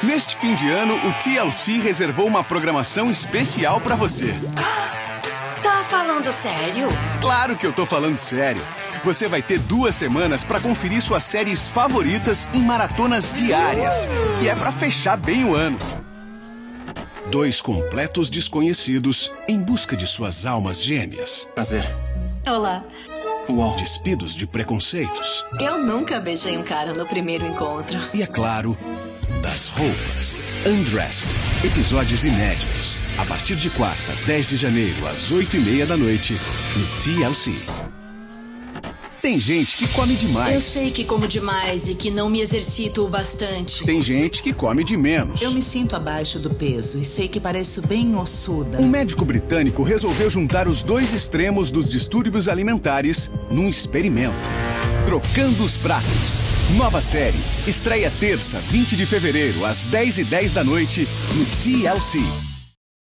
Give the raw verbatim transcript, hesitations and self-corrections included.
Neste fim de ano, o T L C reservou uma programação especial pra você. Tá falando sério? Claro que eu tô falando sério. Você vai ter duas semanas pra conferir suas séries favoritas em maratonas diárias, que é pra fechar bem o ano. Dois completos desconhecidos em busca de suas almas gêmeas. Prazer. Olá. Uau. Despidos de preconceitos. Eu nunca beijei um cara no primeiro encontro. E, é claro, das roupas. Undressed. Episódios inéditos. A partir de quarta, dez de janeiro, às oito e meia da noite, no T L C. Tem gente que come demais. Eu sei que como demais e que não me exercito o bastante. Tem gente que come de menos. Eu me sinto abaixo do peso e sei que pareço bem ossuda. Um médico britânico resolveu juntar os dois extremos dos distúrbios alimentares num experimento. Trocando os Pratos. Nova série. Estreia terça, vinte de fevereiro, às dez e dez da noite, no T L C.